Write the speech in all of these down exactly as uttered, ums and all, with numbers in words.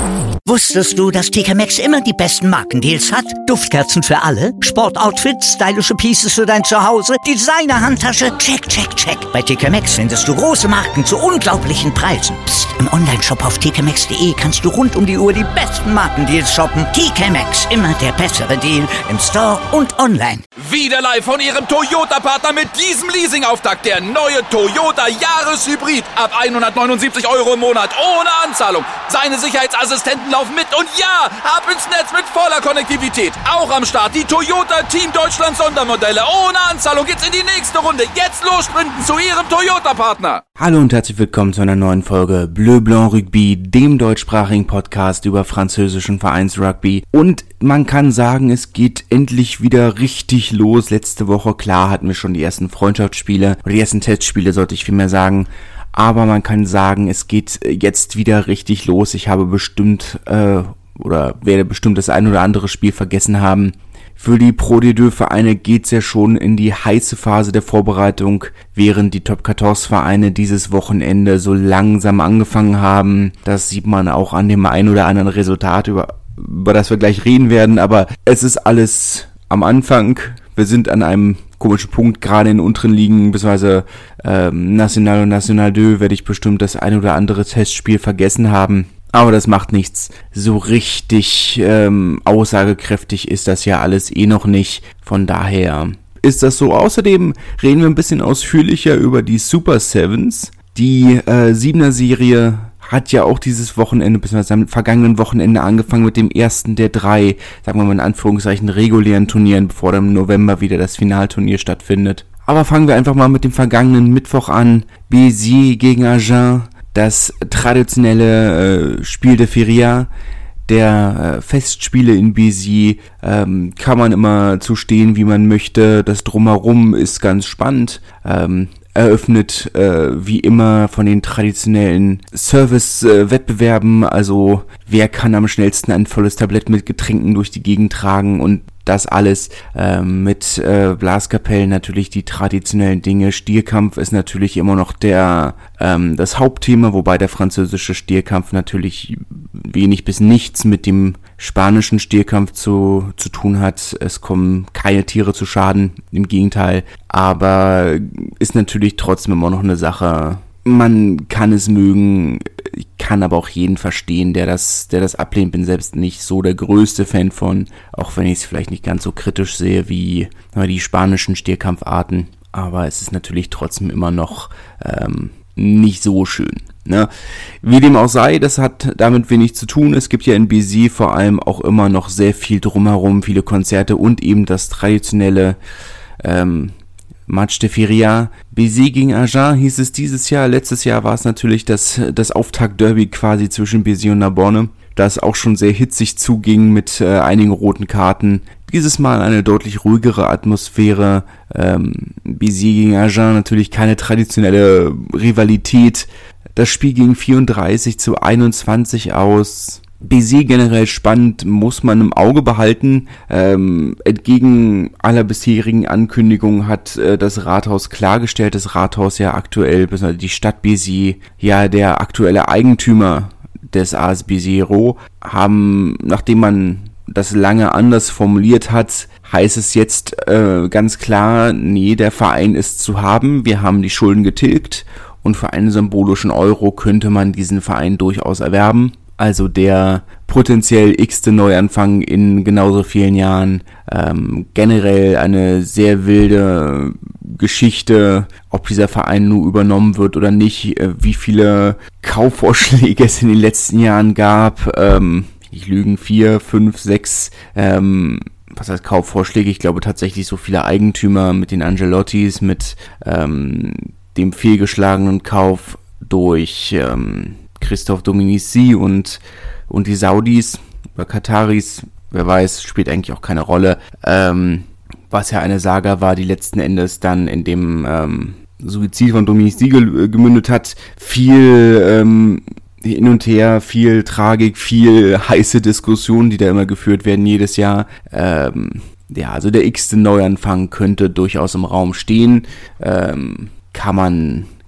Wusstest du, dass T K Maxx immer die besten Markendeals hat? Duftkerzen für alle, Sportoutfits, stylische Pieces für dein Zuhause, Designer-Handtasche, check, check, check. Bei T K Maxx findest du große Marken zu unglaublichen Preisen. Psst. Im Onlineshop auf t k maxx punkt d e kannst du rund um die Uhr die besten Markendeals shoppen. T K Maxx, immer der bessere Deal im Store und online. Wieder live von Ihrem Toyota-Partner mit diesem Leasing-Auftakt. Der neue Toyota Jahreshybrid. Ab hundertneunundsiebzig Euro im Monat. Ohne Anzahlung. Seine Sicherheitsassistenten laufen mit. Und ja, ab ins Netz mit voller Konnektivität. Auch am Start die Toyota Team Deutschland Sondermodelle. Ohne Anzahlung geht's in die nächste Runde. Jetzt los sprinten zu Ihrem Toyota-Partner. Hallo und herzlich willkommen zu einer neuen Folge Bleu Blanc Rugby, dem deutschsprachigen Podcast über französischen Vereinsrugby. Und man kann sagen, es geht endlich wieder richtig los. Letzte Woche, klar, hatten wir schon die ersten Freundschaftsspiele, oder die ersten Testspiele, sollte ich vielmehr sagen. Aber man kann sagen, es geht jetzt wieder richtig los. Ich habe bestimmt, äh, oder werde bestimmt das ein oder andere Spiel vergessen haben. Für die Pro D zwei Vereine geht's ja schon in die heiße Phase der Vorbereitung, während die Top vierzehn Vereine dieses Wochenende so langsam angefangen haben. Das sieht man auch an dem ein oder anderen Resultat, über, über das wir gleich reden werden. Aber es ist alles am Anfang. Wir sind an einem komischen Punkt, gerade in unteren Ligen, beziehungsweise ähm, National und National zwei werde ich bestimmt das ein oder andere Testspiel vergessen haben. Aber das macht nichts. So richtig ähm, aussagekräftig ist das ja alles eh noch nicht. Von daher ist das so. Außerdem reden wir ein bisschen ausführlicher über die Super Sevens. Die äh, Siebener Serie hat ja auch dieses Wochenende, beziehungsweise am vergangenen Wochenende angefangen mit dem ersten der drei, sagen wir mal in Anführungszeichen, regulären Turnieren, bevor dann im November wieder das Finalturnier stattfindet. Aber fangen wir einfach mal mit dem vergangenen Mittwoch an. Béziers gegen Agen. Das traditionelle äh, Spiel de Feria, der äh, Festspiele in Béziers, ähm, kann man immer zu stehen, wie man möchte. Das Drumherum ist ganz spannend. Ähm, eröffnet äh, wie immer von den traditionellen Service-Wettbewerben, äh, also wer kann am schnellsten ein volles Tablett mit Getränken durch die Gegend tragen und das alles äh, mit äh, Blaskapellen, natürlich die traditionellen Dinge. Stierkampf ist natürlich immer noch der ähm, das Hauptthema, wobei der französische Stierkampf natürlich wenig bis nichts mit dem spanischen Stierkampf zu zu tun hat. Es kommen keine Tiere zu Schaden, im Gegenteil. Aber ist natürlich trotzdem immer noch eine Sache. Man kann es mögen, ich kann aber auch jeden verstehen, der das, der das ablehnt. Bin selbst nicht so der größte Fan von, auch wenn ich es vielleicht nicht ganz so kritisch sehe wie na, die spanischen Stierkampfarten. Aber es ist natürlich trotzdem immer noch ähm, nicht so schön. Ne? Wie dem auch sei, das hat damit wenig zu tun. Es gibt ja in Béziers vor allem auch immer noch sehr viel drumherum, viele Konzerte und eben das traditionelle ähm, Match de Feria. Béziers gegen Agen hieß es dieses Jahr. Letztes Jahr war es natürlich das, das Auftakt-Derby quasi zwischen Béziers und Narbonne, das auch schon sehr hitzig zuging mit äh, einigen roten Karten. Dieses Mal eine deutlich ruhigere Atmosphäre. Ähm, Béziers gegen Agen natürlich keine traditionelle Rivalität. Das Spiel ging vierunddreißig zu einundzwanzig aus. Béziers generell spannend, muss man im Auge behalten. Ähm, entgegen aller bisherigen Ankündigungen hat äh, das Rathaus klargestellt, das Rathaus ja aktuell, besonders die Stadt Béziers, ja der aktuelle Eigentümer des A S Béziers, haben, nachdem man das lange anders formuliert hat, heißt es jetzt äh, ganz klar, nee, der Verein ist zu haben, wir haben die Schulden getilgt und für einen symbolischen Euro könnte man diesen Verein durchaus erwerben. Also der potenziell x-te Neuanfang in genauso vielen Jahren. Ähm, generell eine sehr wilde Geschichte, ob dieser Verein nur übernommen wird oder nicht, äh, wie viele Kaufvorschläge es in den letzten Jahren gab. Ähm, ich lügen, vier, fünf, sechs, ähm, was heißt Kaufvorschläge? Ich glaube tatsächlich so viele Eigentümer mit den Angelottis, mit ähm, dem fehlgeschlagenen Kauf durch ähm, Christophe Dominici und und die Saudis oder Kataris, wer weiß, spielt eigentlich auch keine Rolle, ähm, was ja eine Saga war, die letzten Endes dann in dem ähm, Suizid von Dominici ge- gemündet hat. Viel ähm, hin und her, viel Tragik, viel heiße Diskussionen, die da immer geführt werden jedes Jahr. Ähm, ja, also der x-te Neuanfang könnte durchaus im Raum stehen. Ähm, kann man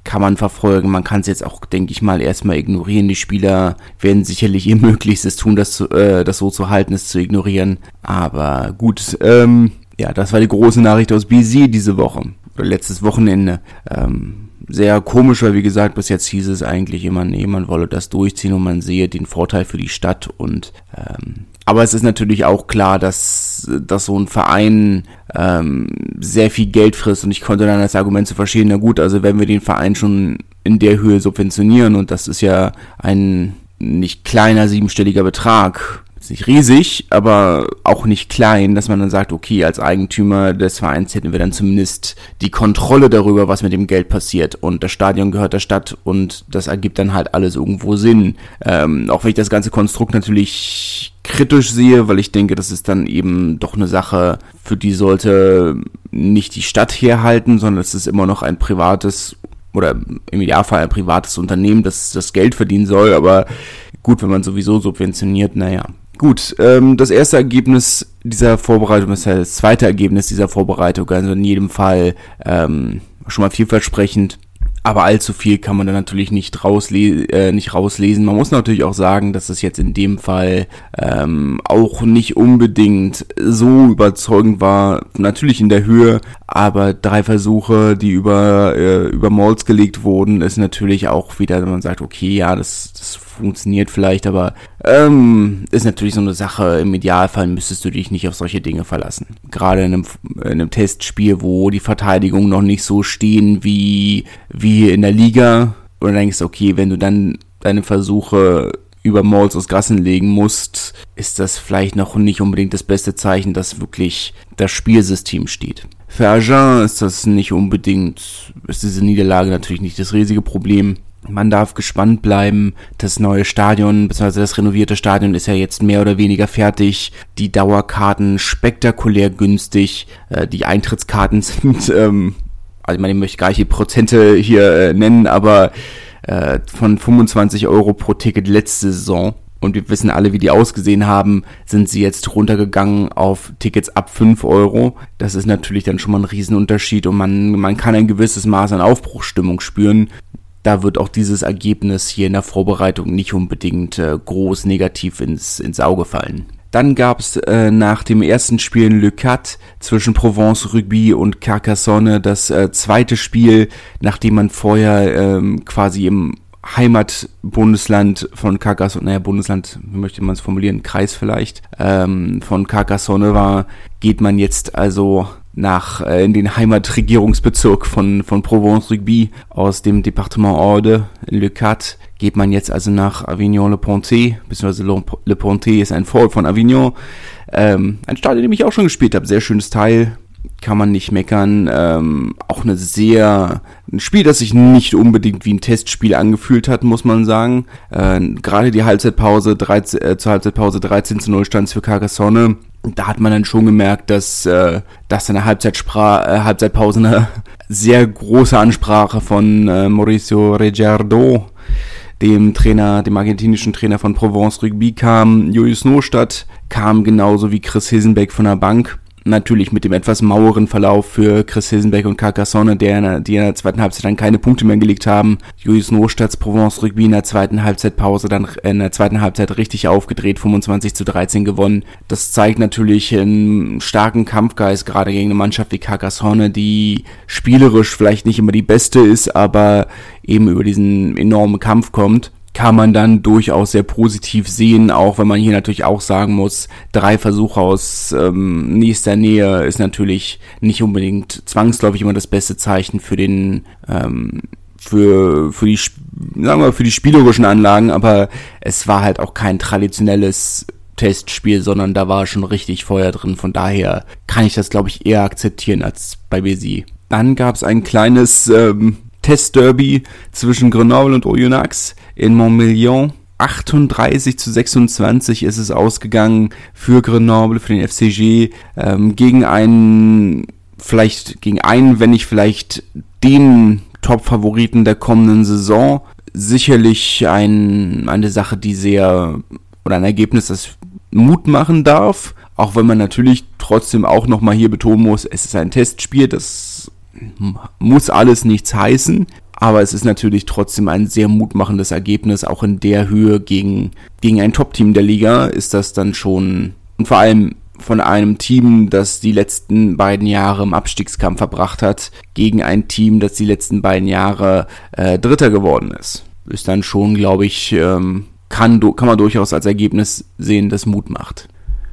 kann man verfolgen. Man kann es jetzt auch, denke ich mal, erstmal ignorieren. Die Spieler werden sicherlich ihr Möglichstes tun, das, zu, äh, das so zu halten, es zu ignorieren. Aber gut, ähm, ja, das war die große Nachricht aus Béziers diese Woche, oder letztes Wochenende. Ähm, sehr komisch, weil wie gesagt, bis jetzt hieß es eigentlich immer, nee, man wolle das durchziehen und man sehe den Vorteil für die Stadt und ähm, aber es ist natürlich auch klar, dass, dass so ein Verein ähm, sehr viel Geld frisst und ich konnte dann das Argument zu verstehen, na gut, also wenn wir den Verein schon in der Höhe subventionieren und das ist ja ein nicht kleiner siebenstelliger Betrag, ist nicht riesig, aber auch nicht klein, dass man dann sagt, okay, als Eigentümer des Vereins hätten wir dann zumindest die Kontrolle darüber, was mit dem Geld passiert und das Stadion gehört der Stadt und das ergibt dann halt alles irgendwo Sinn. Ähm, auch wenn ich das ganze Konstrukt natürlich kritisch sehe, weil ich denke, das ist dann eben doch eine Sache, für die sollte nicht die Stadt herhalten, sondern es ist immer noch ein privates oder im Idealfall ein privates Unternehmen, das das Geld verdienen soll, aber gut, wenn man sowieso subventioniert, naja. Gut, ähm, das erste Ergebnis dieser Vorbereitung, das heißt das zweite Ergebnis dieser Vorbereitung, also in jedem Fall ähm, schon mal vielversprechend, aber allzu viel kann man da natürlich nicht, rausle- äh, nicht rauslesen. Man muss natürlich auch sagen, dass es jetzt in dem Fall ähm, auch nicht unbedingt so überzeugend war, natürlich in der Höhe, aber drei Versuche, die über äh, über Malls gelegt wurden, ist natürlich auch wieder, wenn man sagt, okay, ja, das, das funktioniert vielleicht, aber ähm, ist natürlich so eine Sache, im Idealfall müsstest du dich nicht auf solche Dinge verlassen. Gerade in einem, in einem Testspiel, wo die Verteidigungen noch nicht so stehen wie, wie in der Liga, und dann denkst du, okay, wenn du dann deine Versuche über Malls aus Gassen legen musst, ist das vielleicht noch nicht unbedingt das beste Zeichen, dass wirklich das Spielsystem steht. Für Agen ist das nicht unbedingt, ist diese Niederlage natürlich nicht das riesige Problem. Man darf gespannt bleiben. Das neue Stadion, beziehungsweise das renovierte Stadion ist ja jetzt mehr oder weniger fertig. Die Dauerkarten spektakulär günstig. Äh, die Eintrittskarten sind, ähm, also ich meine, ich möchte gar nicht die Prozente hier äh, nennen, aber äh, von fünfundzwanzig Euro pro Ticket letzte Saison. Und wir wissen alle, wie die ausgesehen haben, sind sie jetzt runtergegangen auf Tickets ab fünf Euro. Das ist natürlich dann schon mal ein Riesenunterschied und man, man kann ein gewisses Maß an Aufbruchsstimmung spüren. Da wird auch dieses Ergebnis hier in der Vorbereitung nicht unbedingt äh, groß negativ ins, ins Auge fallen. Dann gab es äh, nach dem ersten Spiel in Le Cat zwischen Provence Rugby und Carcassonne das äh, zweite Spiel, nachdem man vorher ähm, quasi im Heimatbundesland von Carcassonne, naja, Bundesland, wie möchte man es formulieren, Kreis vielleicht, ähm, von Carcassonne war, geht man jetzt also nach äh, in den Heimatregierungsbezirk von von Provence Rugby aus dem Departement Aude, Le Cat, geht man jetzt also nach Avignon-le-Pontet, beziehungsweise Le Pontet ist ein Vorort von Avignon, ähm, ein Stadion, in dem ich auch schon gespielt habe, sehr schönes Teil, kann man nicht meckern, ähm, auch eine sehr, ein Spiel, das sich nicht unbedingt wie ein Testspiel angefühlt hat, muss man sagen, äh, gerade die Halbzeitpause, dreizehn, äh, zur Halbzeitpause dreizehn zu null stand für Carcassonne. Da hat man dann schon gemerkt, dass, äh, dass in der Halbzeitspra- äh, Halbzeitpause eine sehr große Ansprache von äh, Mauricio Regerdo, dem Trainer, dem argentinischen Trainer von Provence Rugby, kam. Julius Nostadt kam genauso wie Chris Hilsenbeck von der Bank. Natürlich mit dem etwas maueren Verlauf für Chris Hilsenbeck und Carcassonne, der in der, die in der zweiten Halbzeit dann keine Punkte mehr gelegt haben. Julius Nostadts Provence Rugby in der zweiten Halbzeitpause, dann in der zweiten Halbzeit richtig aufgedreht, fünfundzwanzig zu dreizehn gewonnen. Das zeigt natürlich einen starken Kampfgeist, gerade gegen eine Mannschaft wie Carcassonne, die spielerisch vielleicht nicht immer die beste ist, aber eben über diesen enormen Kampf kommt. Kann man dann durchaus sehr positiv sehen, auch wenn man hier natürlich auch sagen muss, drei Versuche aus ähm, nächster Nähe ist natürlich nicht unbedingt zwangsläufig immer das beste Zeichen für den ähm, für für die sagen wir für die spielerischen Anlagen, aber es war halt auch kein traditionelles Testspiel, sondern da war schon richtig Feuer drin, von daher kann ich das, glaube ich, eher akzeptieren als bei Béziers. Dann gab es ein kleines ähm, Testderby zwischen Grenoble und Oyonnax in Montmillon. achtunddreißig zu sechsundzwanzig ist es ausgegangen für Grenoble, für den F C G, ähm, gegen einen, vielleicht gegen einen, wenn nicht vielleicht den Top-Favoriten der kommenden Saison. Sicherlich ein, eine Sache, die sehr, oder ein Ergebnis, das Mut machen darf, auch wenn man natürlich trotzdem auch nochmal hier betonen muss, es ist ein Testspiel, das muss alles nichts heißen, Aber es ist natürlich trotzdem ein sehr mutmachendes Ergebnis, auch in der Höhe gegen, gegen ein Top-Team der Liga ist das dann schon, und vor allem von einem Team, das die letzten beiden Jahre im Abstiegskampf verbracht hat, gegen ein Team, das die letzten beiden Jahre äh, Dritter geworden ist. Ist dann schon, glaube ich, ähm, kann, kann man durchaus als Ergebnis sehen, das Mut macht.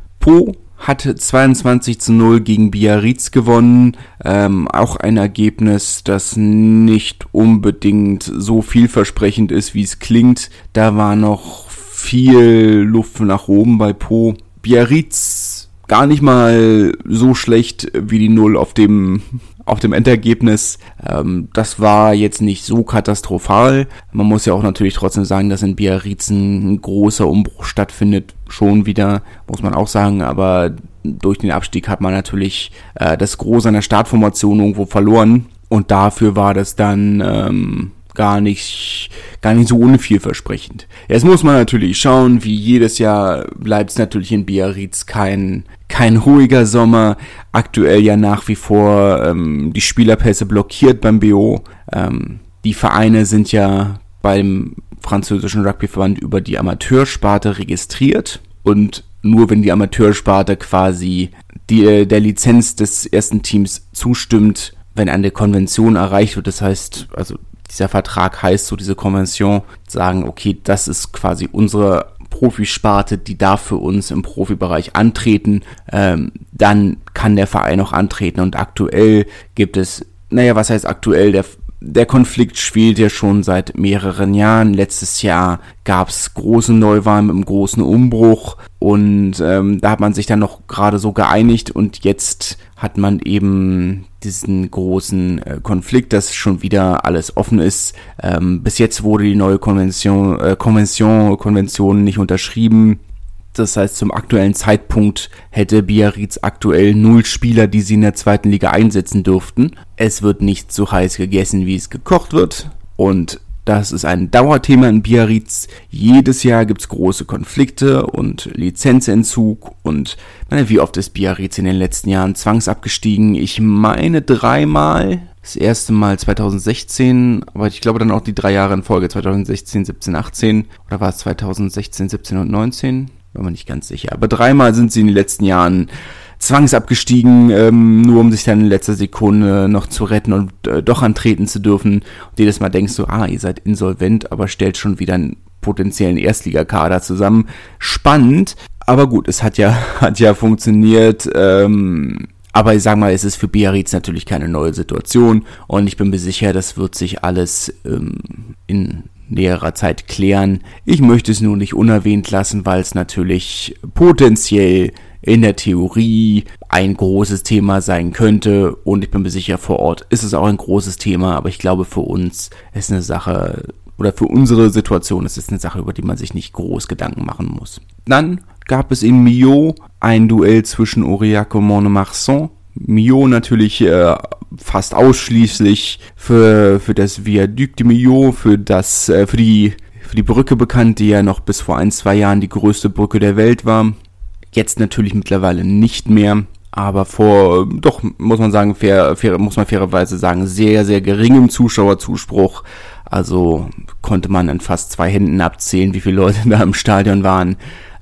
Po hatte zweiundzwanzig zu null gegen Biarritz gewonnen. Ähm, auch ein Ergebnis, das nicht unbedingt so vielversprechend ist, wie es klingt. Da war noch viel Luft nach oben bei Po. Biarritz gar nicht mal so schlecht wie die Null auf dem auf dem Endergebnis. Ähm, das war jetzt nicht so katastrophal. Man muss ja auch natürlich trotzdem sagen, dass in Biarritz ein großer Umbruch stattfindet. Schon wieder, muss man auch sagen. Aber durch den Abstieg hat man natürlich äh, das Gros seiner Startformation irgendwo verloren. Und dafür war das dann Ähm, gar nicht, gar nicht so unvielversprechend. Jetzt muss man natürlich schauen, wie jedes Jahr bleibt es natürlich in Biarritz kein, kein ruhiger Sommer. Aktuell ja nach wie vor ähm, die Spielerpässe blockiert beim B O. Ähm, die Vereine sind ja beim französischen Rugbyverband über die Amateursparte registriert und nur wenn die Amateursparte quasi die, der Lizenz des ersten Teams zustimmt, wenn eine Konvention erreicht wird, das heißt, also dieser Vertrag heißt so, diese Konvention, sagen, okay, das ist quasi unsere Profisparte, die darf für uns im Profibereich antreten, ähm, dann kann der Verein auch antreten und aktuell gibt es, naja, was heißt aktuell, der Der Konflikt spielt ja schon seit mehreren Jahren. Letztes Jahr gab es große Neuwahlen mit einem großen Umbruch und ähm, da hat man sich dann noch gerade so geeinigt und jetzt hat man eben diesen großen äh, Konflikt, dass schon wieder alles offen ist. Ähm, bis jetzt wurde die neue Konvention, äh, Konvention, Konvention nicht unterschrieben. Das heißt, zum aktuellen Zeitpunkt hätte Biarritz aktuell null Spieler, die sie in der zweiten Liga einsetzen dürften. Es wird nicht so heiß gegessen, wie es gekocht wird. Und das ist ein Dauerthema in Biarritz. Jedes Jahr gibt's große Konflikte und Lizenzentzug. Und meine, wie oft ist Biarritz in den letzten Jahren zwangsabgestiegen? Ich meine dreimal. Das erste Mal zwanzig sechzehn, aber ich glaube dann auch die drei Jahre in Folge, zwanzig sechzehn, siebzehn, achtzehn. Oder war es zwanzig sechzehn, siebzehn und neunzehn? Bin mir nicht ganz sicher. Aber dreimal sind sie in den letzten Jahren zwangsabgestiegen, ähm, nur um sich dann in letzter Sekunde noch zu retten und äh, doch antreten zu dürfen. Und jedes Mal denkst du, ah, ihr seid insolvent, aber stellt schon wieder einen potenziellen Erstligakader zusammen. Spannend, aber gut, es hat ja, hat ja funktioniert. Ähm, aber ich sag mal, es ist für Biarritz natürlich keine neue Situation und ich bin mir sicher, das wird sich alles ähm, in näherer Zeit klären. Ich möchte es nur nicht unerwähnt lassen, weil es natürlich potenziell in der Theorie ein großes Thema sein könnte und ich bin mir sicher, vor Ort ist es auch ein großes Thema, aber ich glaube, für uns ist eine Sache, oder für unsere Situation ist es eine Sache, über die man sich nicht groß Gedanken machen muss. Dann gab es in Millau ein Duell zwischen Aurillac und Mont-de-Marsan. Millau natürlich äh, fast ausschließlich für für das Viaduc de Millau, für das äh, für die für die Brücke bekannt, die ja noch bis vor ein, zwei Jahren die größte Brücke der Welt war. Jetzt natürlich mittlerweile nicht mehr, aber vor doch muss man sagen, fair, fair muss man fairerweise sagen, sehr sehr geringem Zuschauerzuspruch. Also konnte man an fast zwei Händen abzählen, wie viele Leute da im Stadion waren.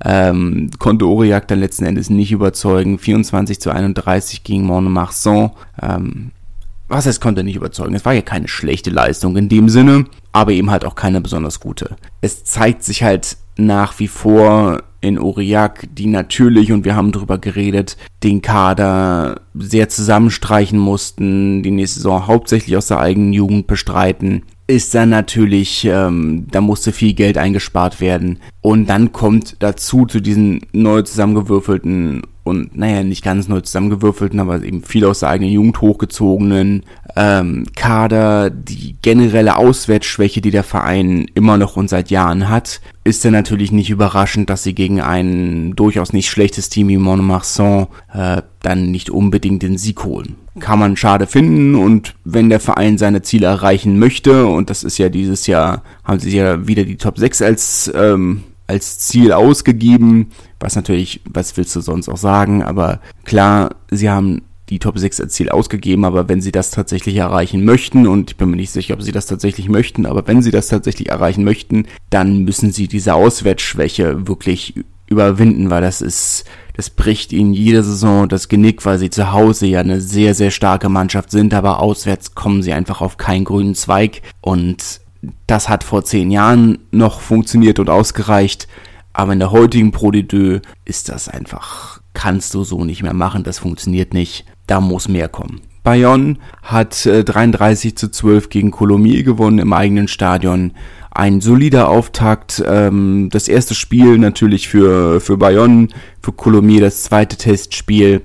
Ähm, konnte Aurillac dann letzten Endes nicht überzeugen. vierundzwanzig zu einunddreißig gegen Mont-de-Marsan. Ähm, was heißt, konnte nicht überzeugen? Es war ja keine schlechte Leistung in dem Sinne, aber eben halt auch keine besonders gute. Es zeigt sich halt nach wie vor in Aurillac, die natürlich, und wir haben drüber geredet, den Kader sehr zusammenstreichen mussten, die nächste Saison hauptsächlich aus der eigenen Jugend bestreiten, ist dann natürlich, ähm, da musste viel Geld eingespart werden. Und dann kommt dazu, zu diesen neu zusammengewürfelten und, naja, nicht ganz neu zusammengewürfelten, aber eben viel aus der eigenen Jugend hochgezogenen ähm, Kader, die generelle Auswärtsschwäche, die der Verein immer noch und seit Jahren hat, ist dann natürlich nicht überraschend, dass sie gegen ein durchaus nicht schlechtes Team wie Mont-de-Marsan äh, dann nicht unbedingt den Sieg holen. Kann man schade finden und wenn der Verein seine Ziele erreichen möchte, und das ist ja dieses Jahr, haben sie ja wieder die Top sechs als ähm, als Ziel ausgegeben, was natürlich, was willst du sonst auch sagen, aber klar, sie haben die Top sechs als Ziel ausgegeben, aber wenn sie das tatsächlich erreichen möchten, und ich bin mir nicht sicher, ob sie das tatsächlich möchten, aber wenn sie das tatsächlich erreichen möchten, dann müssen sie diese Auswärtsschwäche wirklich überwinden, weil das ist, das bricht ihnen jede Saison das Genick, weil sie zu Hause ja eine sehr, sehr starke Mannschaft sind, aber auswärts kommen sie einfach auf keinen grünen Zweig, und das hat vor zehn Jahren noch funktioniert und ausgereicht, aber in der heutigen Pro D zwei ist das einfach, kannst du so nicht mehr machen, das funktioniert nicht, da muss mehr kommen. Bayonne hat äh, dreiunddreißig zu zwölf gegen Colomiers gewonnen im eigenen Stadion. Ein solider Auftakt, ähm, das erste Spiel natürlich für, für Bayonne, für Colomiers das zweite Testspiel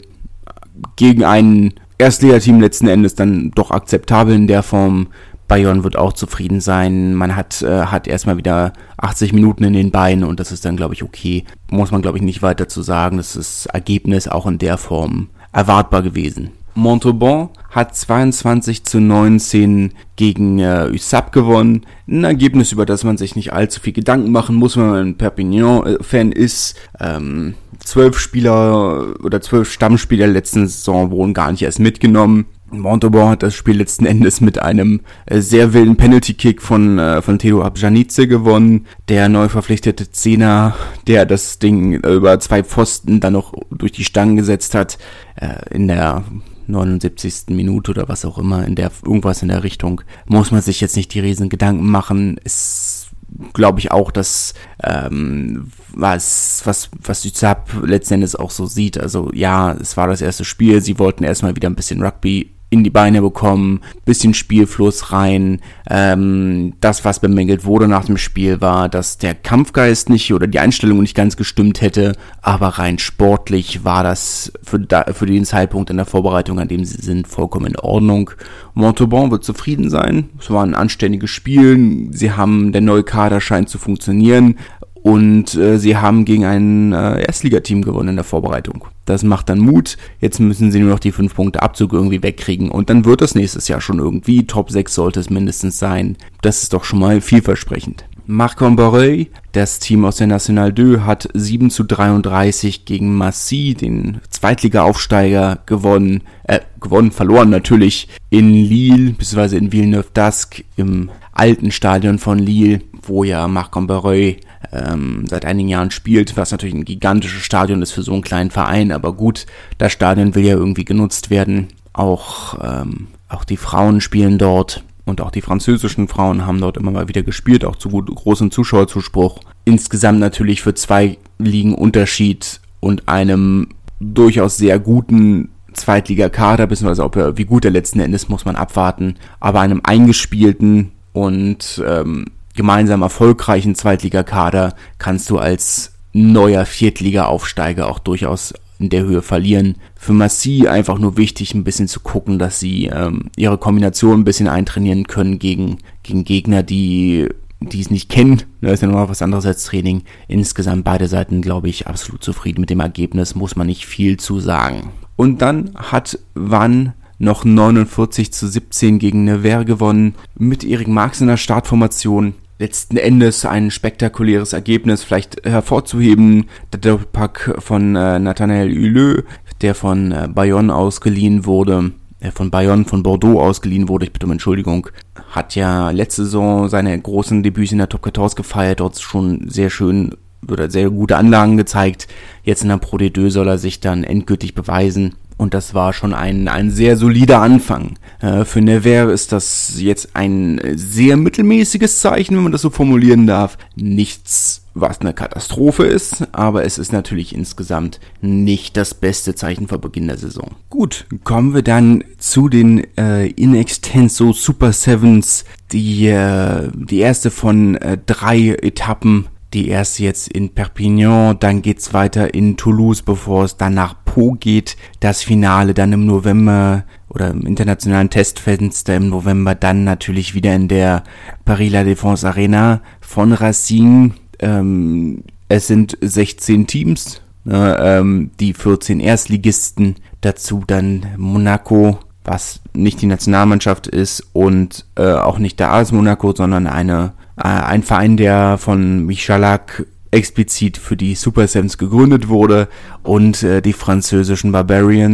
gegen ein Erstligateam letzten Endes dann doch akzeptabel in der Form. Bayonne wird auch zufrieden sein. Man hat äh, hat erstmal wieder achtzig Minuten in den Beinen und das ist dann, glaube ich, okay. Muss man, glaube ich, nicht weiter zu sagen. Das ist das Ergebnis auch in der Form erwartbar gewesen. Montauban hat zweiundzwanzig zu neunzehn gegen äh, U S A P gewonnen. Ein Ergebnis, über das man sich nicht allzu viel Gedanken machen muss, wenn man ein Perpignan-Fan ist. Ähm, zwölf Spieler oder zwölf Stammspieler der letzten Saison wurden gar nicht erst mitgenommen. Montauban hat das Spiel letzten Endes mit einem äh, sehr wilden Penalty-Kick von äh, von Teo Abjanice gewonnen. Der neu verpflichtete Zehner, der das Ding äh, über zwei Pfosten dann noch durch die Stangen gesetzt hat, äh, in der neunundsiebzigsten Minute oder was auch immer, in der irgendwas in der Richtung, muss man sich jetzt nicht die riesen Gedanken machen. Ist, glaube ich, auch das, ähm, was, was, was U S A P letzten Endes auch so sieht. Also ja, es war das erste Spiel, sie wollten erstmal wieder ein bisschen Rugby in die Beine bekommen, bisschen Spielfluss rein. Ähm, das, was bemängelt wurde nach dem Spiel, war, dass der Kampfgeist nicht oder die Einstellung nicht ganz gestimmt hätte, aber rein sportlich war das für, da, für den Zeitpunkt in der Vorbereitung, an dem sie sind, vollkommen in Ordnung. Montauban wird zufrieden sein. Es war ein anständiges Spiel. Sie haben, der neue Kader scheint zu funktionieren. Und äh, sie haben gegen ein äh, Erstligateam gewonnen in der Vorbereitung. Das macht dann Mut. Jetzt müssen sie nur noch die fünf Punkte Abzug irgendwie wegkriegen. Und dann wird das nächstes Jahr schon irgendwie. Top sechs sollte es mindestens sein. Das ist doch schon mal vielversprechend. Marc-en-Barreuil, das Team aus der National zwei, hat sieben zu dreiunddreißig gegen Massy, den Zweitliga-Aufsteiger, gewonnen. Äh, gewonnen, verloren natürlich in Lille, beziehungsweise in Villeneuve-d'Ascq, im alten Stadion von Lille, wo ja Marc-en-Barreuil ähm, seit einigen Jahren spielt, was natürlich ein gigantisches Stadion ist für so einen kleinen Verein, aber gut, das Stadion will ja irgendwie genutzt werden. Auch, ähm, auch die Frauen spielen dort und auch die französischen Frauen haben dort immer mal wieder gespielt, auch zu gut, großem Zuschauerzuspruch. Insgesamt natürlich für zwei Ligen Unterschied und einem durchaus sehr guten Zweitligakader, beziehungsweise ob er, wie gut er letzten Endes, muss man abwarten, aber einem eingespielten und ähm, gemeinsam erfolgreichen Zweitligakader kannst du als neuer Viertliga-Aufsteiger auch durchaus in der Höhe verlieren. Für Massy einfach nur wichtig, ein bisschen zu gucken, dass sie ähm, ihre Kombination ein bisschen eintrainieren können gegen, gegen Gegner, die die es nicht kennen. Das ist ja noch was anderes als Training. Insgesamt beide Seiten, glaube ich, absolut zufrieden mit dem Ergebnis, muss man nicht viel zu sagen. Und dann hat Vannes noch neunundvierzig zu siebzehn gegen Nevers gewonnen, mit Erik Marx in der Startformation. Letzten Endes ein spektakuläres Ergebnis, vielleicht hervorzuheben, der Doppelpack von äh, Nathanael Huleux, der von äh, Bayonne ausgeliehen wurde, äh, von Bayonne, von Bordeaux ausgeliehen wurde, ich bitte um Entschuldigung, hat ja letzte Saison seine großen Debüts in der Top vierzehn gefeiert, dort schon sehr schön oder sehr gute Anlagen gezeigt. Jetzt in der Pro D zwei soll er sich dann endgültig beweisen. Und das war schon ein, ein sehr solider Anfang. Äh, für Nevers ist das jetzt ein sehr mittelmäßiges Zeichen, wenn man das so formulieren darf. Nichts, was eine Katastrophe ist, aber es ist natürlich insgesamt nicht das beste Zeichen vor Beginn der Saison. Gut, kommen wir dann zu den äh, In Extenso Super Sevens. Die, äh, die erste von äh, drei Etappen. Die erste jetzt in Perpignan, dann geht's weiter in Toulouse, bevor es dann nach Pau geht. Das Finale dann im November oder im internationalen Testfenster im November, dann natürlich wieder in der Paris La Défense Arena von Racing. Ähm, es sind sechzehn Teams, ne, ähm, die vierzehn Erstligisten, dazu dann Monaco, was nicht die Nationalmannschaft ist und äh, auch nicht der A S Monaco, sondern eine ein Verein, der von Michalak explizit für die Super Sevens gegründet wurde, und äh, die französischen Barbarians,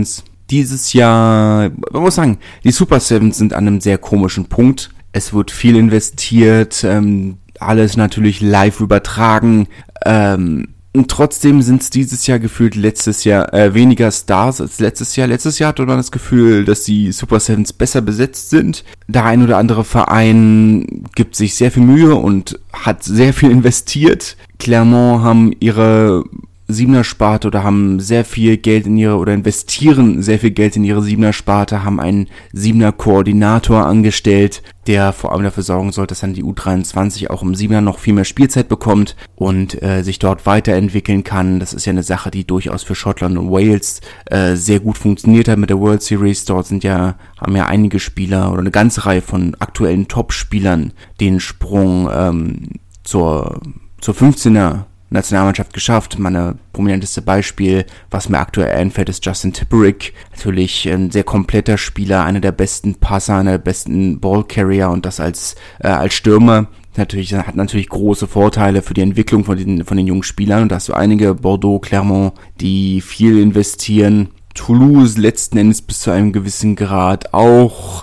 dieses Jahr, man muss sagen, die Super Sevens sind an einem sehr komischen Punkt. Es wird viel investiert, ähm, alles natürlich live übertragen, ähm, und trotzdem sind es dieses Jahr gefühlt letztes Jahr äh, weniger Stars als letztes Jahr. Letztes Jahr hatte man das Gefühl, dass die Super Sevens besser besetzt sind. Der ein oder andere Verein gibt sich sehr viel Mühe und hat sehr viel investiert. Clermont haben ihre Siebener-Sparte oder haben sehr viel Geld in ihre, oder investieren sehr viel Geld in ihre Siebener-Sparte, haben einen Siebener-Koordinator angestellt, der vor allem dafür sorgen soll, dass dann die U dreiundzwanzig auch im Siebener noch viel mehr Spielzeit bekommt und äh, sich dort weiterentwickeln kann. Das ist ja eine Sache, die durchaus für Schottland und Wales äh, sehr gut funktioniert hat mit der World Series. Dort sind ja, haben ja einige Spieler oder eine ganze Reihe von aktuellen Top-Spielern den Sprung ähm, zur, zur fünfzehner Nationalmannschaft geschafft. Mein prominenteste Beispiel, was mir aktuell einfällt, ist Justin Tipperick. Natürlich ein sehr kompletter Spieler, einer der besten Passer, einer der besten Ballcarrier und das als äh, als Stürmer. Natürlich hat natürlich große Vorteile für die Entwicklung von den von den jungen Spielern. Und da hast du einige, Bordeaux, Clermont, die viel investieren. Toulouse letzten Endes bis zu einem gewissen Grad auch.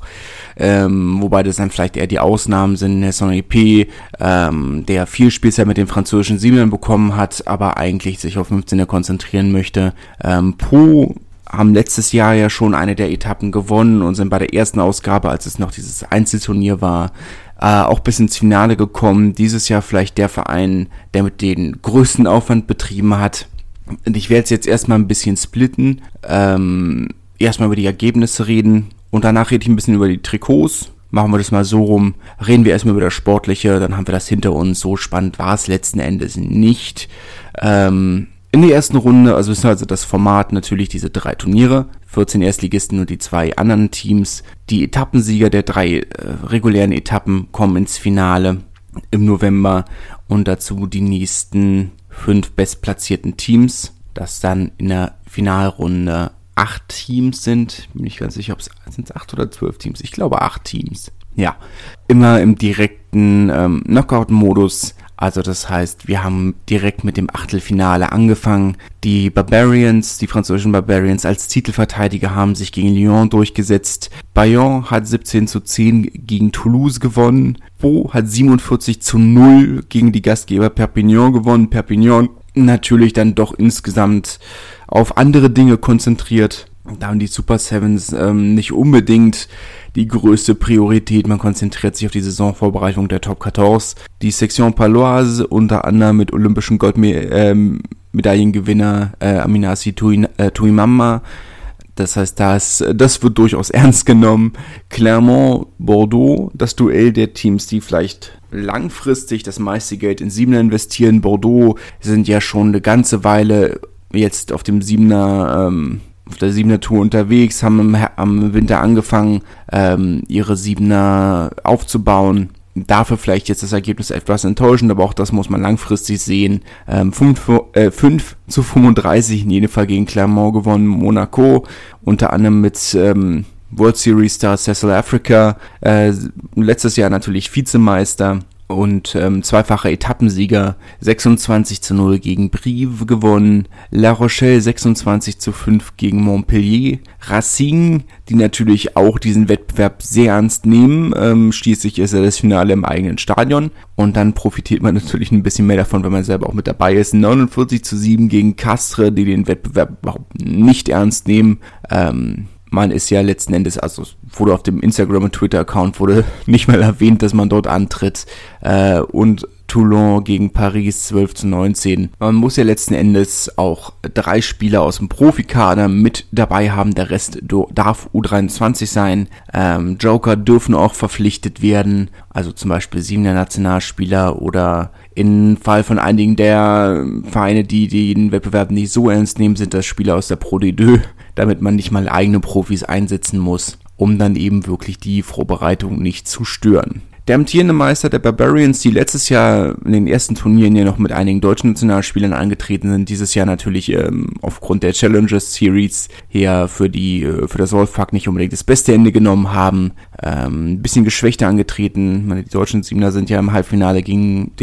Ähm, wobei das dann vielleicht eher die Ausnahmen sind, Nesson E P, ähm, der viel Spielzeit mit den französischen Siebenern bekommen hat, aber eigentlich sich auf fünfzehner konzentrieren möchte. Ähm, Pau haben letztes Jahr ja schon eine der Etappen gewonnen und sind bei der ersten Ausgabe, als es noch dieses Einzelturnier war, äh, auch bis ins Finale gekommen. Dieses Jahr vielleicht der Verein, der mit den größten Aufwand betrieben hat. Und ich werde es jetzt erstmal ein bisschen splitten, ähm, erstmal über die Ergebnisse reden. Und danach rede ich ein bisschen über die Trikots. Machen wir das mal so rum. Reden wir erstmal über das Sportliche, dann haben wir das hinter uns. So spannend war es letzten Endes nicht. Ähm, in der ersten Runde, also ist also das Format natürlich diese drei Turniere. vierzehn Erstligisten und die zwei anderen Teams. Die Etappensieger der drei äh, regulären Etappen kommen ins Finale im November. Und dazu die nächsten fünf bestplatzierten Teams. Das dann in der Finalrunde acht Teams sind, bin ich ganz sicher, ob es sind acht oder zwölf Teams. Ich glaube acht Teams. Ja, immer im direkten ähm, Knockout-Modus. Also das heißt, wir haben direkt mit dem Achtelfinale angefangen. Die Barbarians, die französischen Barbarians als Titelverteidiger haben sich gegen Lyon durchgesetzt. Bayonne hat siebzehn zu zehn gegen Toulouse gewonnen. Pau hat siebenundvierzig zu null gegen die Gastgeber Perpignan gewonnen. Perpignan natürlich dann doch insgesamt auf andere Dinge konzentriert. Da haben die Super Sevens ähm, nicht unbedingt die größte Priorität. Man konzentriert sich auf die Saisonvorbereitung der Top vierzehn. Die Section Paloise, unter anderem mit olympischen Goldmedaillengewinner äh, Aminasi Tuimama. Das heißt, das, das wird durchaus ernst genommen. Clermont, Bordeaux, das Duell der Teams, die vielleicht langfristig das meiste Geld in Siebener investieren. Bordeaux sind ja schon eine ganze Weile jetzt auf dem Siebener, ähm, auf der Siebener Tour unterwegs, haben im, am Winter angefangen, ähm, ihre Siebener aufzubauen. Dafür vielleicht jetzt das Ergebnis etwas enttäuschend, aber auch das muss man langfristig sehen. Ähm, fünf zu fünfunddreißig in jedem Fall gegen Clermont gewonnen, Monaco, unter anderem mit ähm, World Series Star Cecil Africa, äh, letztes Jahr natürlich Vizemeister und ähm, zweifacher Etappensieger, sechsundzwanzig zu null gegen Brive gewonnen, La Rochelle sechsundzwanzig zu fünf gegen Montpellier, Racing, die natürlich auch diesen Wettbewerb sehr ernst nehmen, ähm, schließlich ist ja das Finale im eigenen Stadion und dann profitiert man natürlich ein bisschen mehr davon, wenn man selber auch mit dabei ist, neunundvierzig zu sieben gegen Castres, die den Wettbewerb überhaupt nicht ernst nehmen, ähm, man ist ja letzten Endes, also wurde auf dem Instagram- und Twitter-Account wurde nicht mal erwähnt, dass man dort antritt. Äh, und Toulon gegen Paris zwölf zu neunzehn. Man muss ja letzten Endes auch drei Spieler aus dem Profikader mit dabei haben. Der Rest darf U dreiundzwanzig sein. Ähm, Joker dürfen auch verpflichtet werden. Also zum Beispiel Siebener Nationalspieler oder im Fall von einigen der Vereine, die den Wettbewerb nicht so ernst nehmen, sind das Spieler aus der Pro D deux, damit man nicht mal eigene Profis einsetzen muss, um dann eben wirklich die Vorbereitung nicht zu stören. Der amtierende Meister der Barbarians, die letztes Jahr in den ersten Turnieren ja noch mit einigen deutschen Nationalspielern angetreten sind, dieses Jahr natürlich ähm, aufgrund der Challengers Series her für die äh, für das Wolfpack nicht unbedingt das beste Ende genommen haben, ähm, ein bisschen geschwächter angetreten. Meine, die deutschen Siebener sind ja im Halbfinale gegen den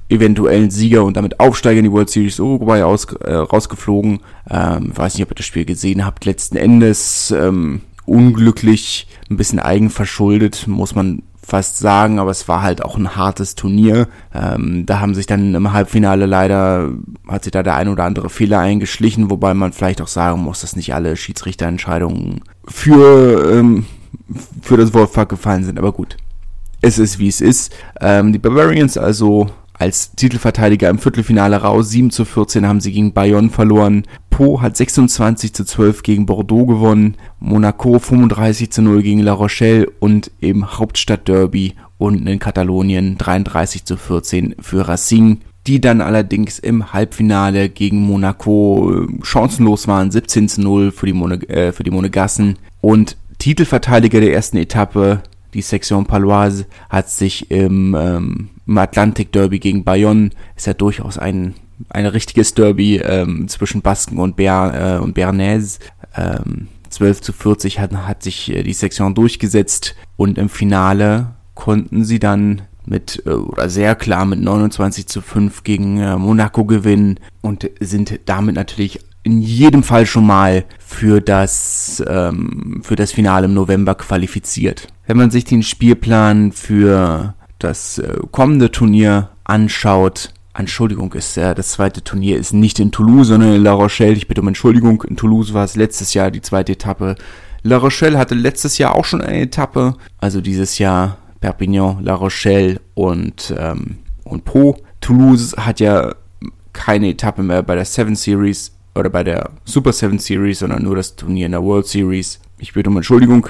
eventuellen Sieger und damit Aufsteiger in die World Series Uruguay aus, äh, rausgeflogen. Ähm, weiß nicht, ob ihr das Spiel gesehen habt. Letzten Endes ähm, unglücklich, ein bisschen eigenverschuldet, muss man fast sagen, aber es war halt auch ein hartes Turnier. Ähm, da haben sich dann im Halbfinale leider, hat sich da der ein oder andere Fehler eingeschlichen, wobei man vielleicht auch sagen muss, dass nicht alle Schiedsrichterentscheidungen für, ähm, für das Wolfpack gefallen sind, aber gut. Es ist, wie es ist. Ähm, die Barbarians also als Titelverteidiger im Viertelfinale raus. sieben zu vierzehn haben sie gegen Bayonne verloren. Pau hat sechsundzwanzig zu zwölf gegen Bordeaux gewonnen. Monaco fünfunddreißig zu null gegen La Rochelle und im Hauptstadtderby unten in Katalonien dreiunddreißig zu vierzehn für Racing, die dann allerdings im Halbfinale gegen Monaco chancenlos waren. siebzehn zu null für die, Mone- äh, für die Monegassen. Und Titelverteidiger der ersten Etappe, die Section Paloise, hat sich im, ähm, im Atlantic Derby gegen Bayonne, ist ja durchaus ein, ein richtiges Derby ähm, zwischen Basken und, Ber, äh, und Bernays, ähm, zwölf zu vierzig hat, hat sich äh, die Section durchgesetzt und im Finale konnten sie dann mit, äh, oder sehr klar mit neunundzwanzig zu fünf gegen äh, Monaco gewinnen und sind damit natürlich in jedem Fall schon mal für das, ähm, für das Finale im November qualifiziert. Wenn man sich den Spielplan für das äh, kommende Turnier anschaut, Entschuldigung, ist äh, das zweite Turnier ist nicht in Toulouse, sondern in La Rochelle. Ich bitte um Entschuldigung, in Toulouse war es letztes Jahr die zweite Etappe. La Rochelle hatte letztes Jahr auch schon eine Etappe, also dieses Jahr Perpignan, La Rochelle und, ähm, und Pau. Toulouse hat ja keine Etappe mehr bei der Seven Series oder bei der Super Seven Series, sondern nur das Turnier in der World Series. Ich bitte um Entschuldigung.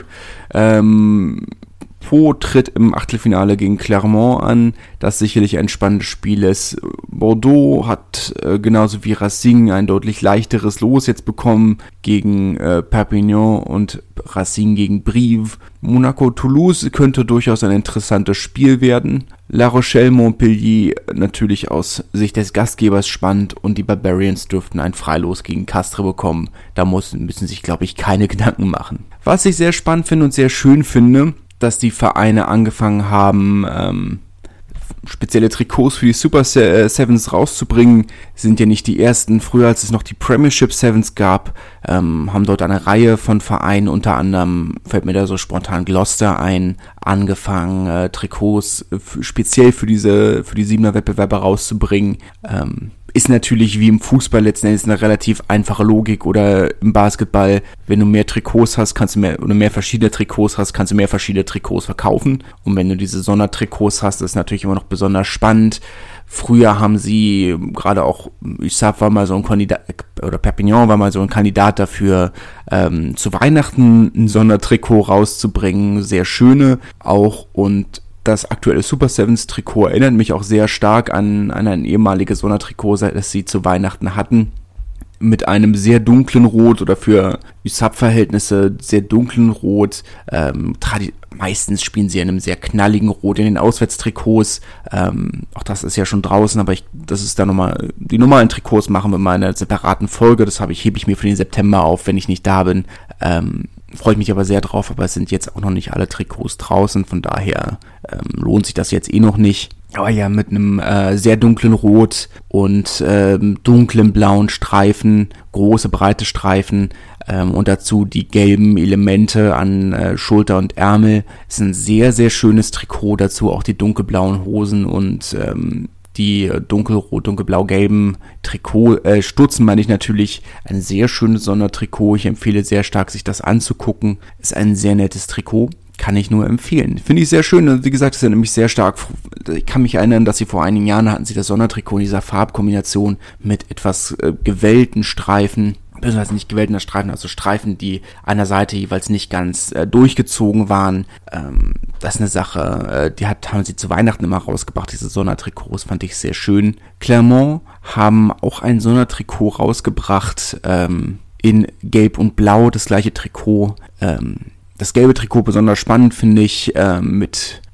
Ähm, Pau tritt im Achtelfinale gegen Clermont an, das sicherlich ein spannendes Spiel ist. Bordeaux hat äh, genauso wie Racing ein deutlich leichteres Los jetzt bekommen gegen äh, Perpignan und Racing gegen Brive. Monaco-Toulouse könnte durchaus ein interessantes Spiel werden. La Rochelle-Montpellier natürlich aus Sicht des Gastgebers spannend und die Barbarians dürften ein Freilos gegen Castres bekommen. Da muss, müssen sich, glaube ich, keine Gedanken machen. Was ich sehr spannend finde und sehr schön finde, dass die Vereine angefangen haben, ähm, spezielle Trikots für die Super Sevens rauszubringen, sind ja nicht die ersten. Früher, als es noch die Premiership Sevens gab, ähm, haben dort eine Reihe von Vereinen, unter anderem fällt mir da so spontan Gloucester ein, angefangen, äh, Trikots f- speziell für diese für die Siebener Wettbewerbe rauszubringen. Ähm, ist natürlich wie im Fußball letzten Endes eine relativ einfache Logik oder im Basketball, wenn du mehr Trikots hast, kannst du mehr oder mehr verschiedene Trikots hast, kannst du mehr verschiedene Trikots verkaufen. Und wenn du diese Sondertrikots hast, ist natürlich immer noch besonders spannend. Früher haben sie, gerade auch U S A P war mal so ein Kandidat, oder Perpignan war mal so ein Kandidat dafür, ähm, zu Weihnachten ein Sondertrikot rauszubringen. Sehr schöne auch, und das aktuelle Super Sevens Trikot erinnert mich auch sehr stark an, an ein ehemaliges Sondertrikot, das sie zu Weihnachten hatten. Mit einem sehr dunklen Rot oder für U S A P-Verhältnisse sehr dunklen Rot. Ähm, tradi- meistens spielen sie in einem sehr knalligen Rot in den Auswärtstrikots. Ähm, auch das ist ja schon draußen, aber ich, das ist da nochmal, die normalen Trikots machen wir mal in einer separaten Folge. Das habe ich, hebe ich mir für den September auf, wenn ich nicht da bin. Ähm, freue ich mich aber sehr drauf, aber es sind jetzt auch noch nicht alle Trikots draußen, von daher ähm, lohnt sich das jetzt eh noch nicht. Aber ja, mit einem äh, sehr dunklen Rot und ähm, dunklen blauen Streifen, große breite Streifen ähm, und dazu die gelben Elemente an äh, Schulter und Ärmel. Ist ein sehr, sehr schönes Trikot, dazu auch die dunkelblauen Hosen und ähm, die dunkelrot, dunkelblau-gelben Trikot, äh, Stutzen meine ich natürlich, ein sehr schönes Sondertrikot. Ich empfehle sehr stark, sich das anzugucken. Ist ein sehr nettes Trikot. Kann ich nur empfehlen. Finde ich sehr schön. Wie gesagt, es ist nämlich sehr stark. Ich kann mich erinnern, dass sie vor einigen Jahren hatten sie das Sondertrikot in dieser Farbkombination mit etwas äh, gewellten Streifen. Beziehungsweise nicht gewellten Streifen, also Streifen, die an der Seite jeweils nicht ganz äh, durchgezogen waren. Ähm, das ist eine Sache, äh, die hat, haben sie zu Weihnachten immer rausgebracht, diese Sondertrikots, fand ich sehr schön. Clermont haben auch ein Sondertrikot rausgebracht, ähm, in Gelb und Blau, das gleiche Trikot. Ähm, das gelbe Trikot besonders spannend, finde ich, ähm, mit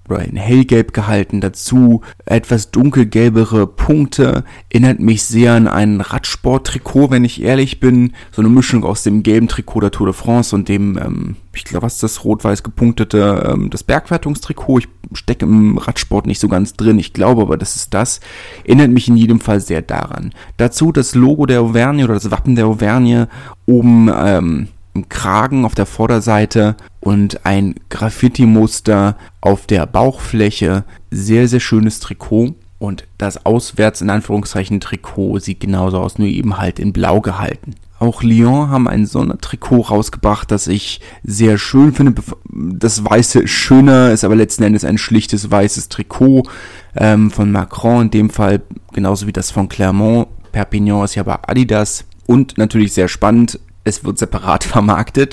oder in hellgelb gehalten, dazu etwas dunkelgelbere Punkte, erinnert mich sehr an ein Radsport-Trikot, wenn ich ehrlich bin, so eine Mischung aus dem gelben Trikot der Tour de France und dem, ähm, ich glaube, was ist das rot-weiß gepunktete, ähm, das Bergwertungstrikot, ich stecke im Radsport nicht so ganz drin, ich glaube aber, das ist das, erinnert mich in jedem Fall sehr daran. Dazu das Logo der Auvergne oder das Wappen der Auvergne oben, ähm, im Kragen auf der Vorderseite und ein Graffiti-Muster auf der Bauchfläche. Sehr, sehr schönes Trikot. Und das auswärts in Anführungszeichen Trikot sieht genauso aus, nur eben halt in Blau gehalten. Auch Lyon haben ein Sondertrikot rausgebracht, das ich sehr schön finde. Das Weiße ist schöner, ist aber letzten Endes ein schlichtes weißes Trikot ähm, von Macron in dem Fall, genauso wie das von Clermont. Perpignan ist ja aber Adidas. Und natürlich sehr spannend, es wird separat vermarktet,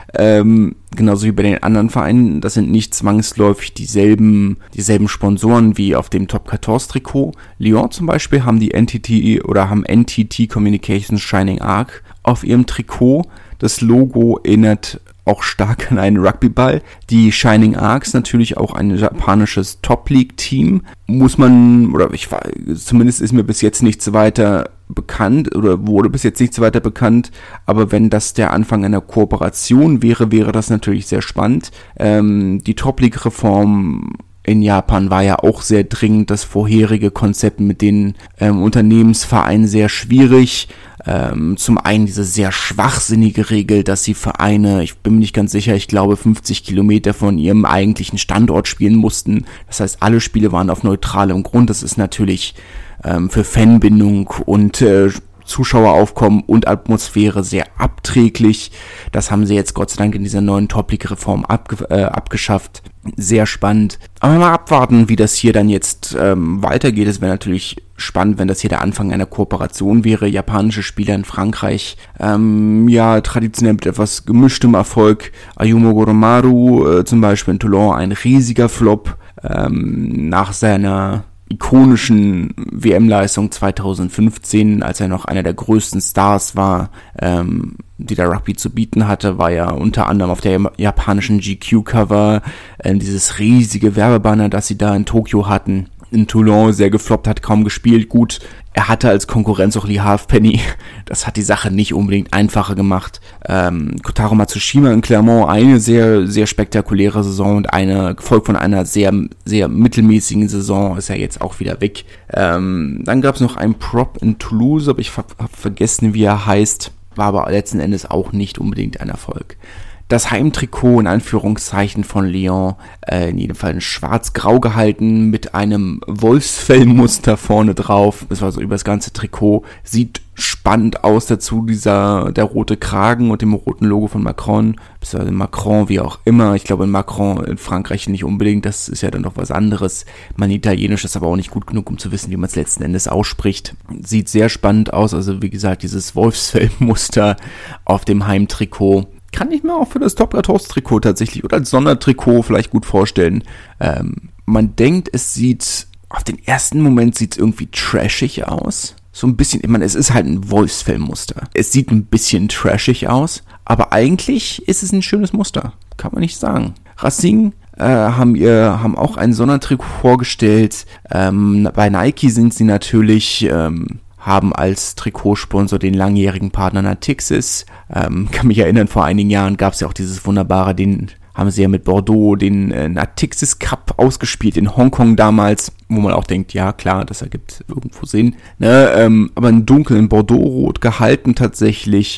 ähm, genauso wie bei den anderen Vereinen. Das sind nicht zwangsläufig dieselben, dieselben Sponsoren wie auf dem Top vierzehn Trikot. Lyon zum Beispiel haben die N T T oder haben N T T Communications Shining Arc auf ihrem Trikot. Das Logo erinnert auch stark an einen Rugbyball. Die Shining Arcs natürlich auch ein japanisches Top-League-Team. Muss man, oder ich war, zumindest ist mir bis jetzt nichts weiter bekannt oder wurde bis jetzt nichts weiter bekannt, aber wenn das der Anfang einer Kooperation wäre, wäre das natürlich sehr spannend. Ähm, die Top-League-Reform in Japan war ja auch sehr dringend, das vorherige Konzept mit den ähm, Unternehmensvereinen sehr schwierig. Ähm, zum einen diese sehr schwachsinnige Regel, dass die Vereine, ich bin mir nicht ganz sicher, ich glaube fünfzig Kilometer von ihrem eigentlichen Standort spielen mussten. Das heißt, alle Spiele waren auf neutralem Grund. Das ist natürlich ähm, für Fanbindung und äh, Zuschaueraufkommen und Atmosphäre sehr abträglich. Das haben sie jetzt Gott sei Dank in dieser neuen Top-League-Reform abge- äh, abgeschafft. Sehr spannend. Aber mal abwarten, wie das hier dann jetzt ähm, weitergeht. Es wäre natürlich spannend, wenn das hier der Anfang einer Kooperation wäre. Japanische Spieler in Frankreich, ähm, ja, traditionell mit etwas gemischtem Erfolg. Ayumu Goromaru äh, zum Beispiel in Toulon, ein riesiger Flop ähm, nach seiner ikonischen W M-Leistung zweitausendfünfzehn, als er noch einer der größten Stars war, ähm, die der Rugby zu bieten hatte, war ja unter anderem auf der japanischen G Q-Cover äh, dieses riesige Werbebanner, das sie da in Tokio hatten. In Toulon sehr gefloppt, hat kaum gespielt. Gut, er hatte als Konkurrenz auch Lee Halfpenny. Das hat die Sache nicht unbedingt einfacher gemacht. Ähm, Kotaro Matsushima in Clermont, eine sehr, sehr spektakuläre Saison und eine, gefolgt von einer sehr, sehr mittelmäßigen Saison, ist er jetzt auch wieder weg. Ähm, dann gab es noch einen Prop in Toulouse, aber ich habe vergessen, wie er heißt. War aber letzten Endes auch nicht unbedingt ein Erfolg. Das Heimtrikot in Anführungszeichen von Lyon, äh, in jedem Fall in schwarz-grau gehalten, mit einem Wolfsfellmuster vorne drauf. Das war so über das ganze Trikot. Sieht spannend aus, dazu dieser, der rote Kragen und dem roten Logo von Macron. Beziehungsweise Macron, wie auch immer. Ich glaube in Macron in Frankreich nicht unbedingt, das ist ja dann noch was anderes. Mein Italienisch ist aber auch nicht gut genug, um zu wissen, wie man es letzten Endes ausspricht. Sieht sehr spannend aus, also wie gesagt, dieses Wolfsfellmuster auf dem Heimtrikot. Kann ich mir auch für das Top vierzehn Trikot tatsächlich oder als Sondertrikot vielleicht gut vorstellen. Ähm, man denkt, es sieht, auf den ersten Moment sieht es irgendwie trashig aus. So ein bisschen, ich meine, es ist halt ein Wolfsfellmuster. Es sieht ein bisschen trashig aus, aber eigentlich ist es ein schönes Muster. Kann man nicht sagen. Racing äh, haben ihr, haben auch ein Sondertrikot vorgestellt. Ähm, bei Nike sind sie natürlich, ähm, haben als Trikotsponsor den langjährigen Partner Natixis. Ähm, kann mich erinnern, vor einigen Jahren gab es ja auch dieses wunderbare, den haben sie ja mit Bordeaux den äh, Natixis Cup ausgespielt in Hongkong damals, wo man auch denkt, ja klar, das ergibt irgendwo Sinn. Ne? Ähm, aber in dunklen Bordeaux-Rot gehalten tatsächlich.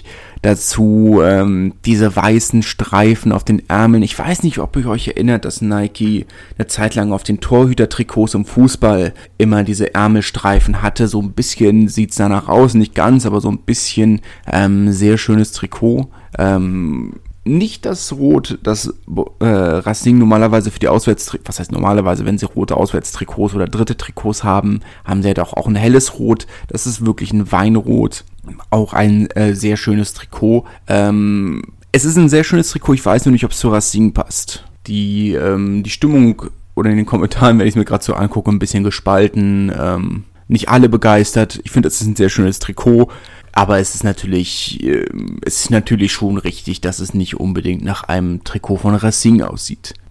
Dazu ähm, diese weißen Streifen auf den Ärmeln. Ich weiß nicht, ob ihr euch erinnert, dass Nike eine Zeit lang auf den Torhüter-Trikots im Fußball immer diese Ärmelstreifen hatte. So ein bisschen sieht es danach aus, nicht ganz, aber so ein bisschen ähm, sehr schönes Trikot. Ähm, Nicht das Rot, das äh, Racing normalerweise für die Auswärtstrikots, was heißt normalerweise, wenn sie rote Auswärtstrikots oder dritte Trikots haben, haben sie halt auch, auch ein helles Rot. Das ist wirklich ein Weinrot. Auch ein äh, sehr schönes Trikot. Ähm, es ist ein sehr schönes Trikot, ich weiß nur nicht, ob es zu Racing passt. Die, ähm, die Stimmung, oder in den Kommentaren, wenn ich es mir gerade so angucke, ein bisschen gespalten. Ähm, nicht alle begeistert. Ich finde, es ist ein sehr schönes Trikot. Aber es ist natürlich, äh, es ist natürlich schon richtig, dass es nicht unbedingt nach einem Trikot von Racing aussieht.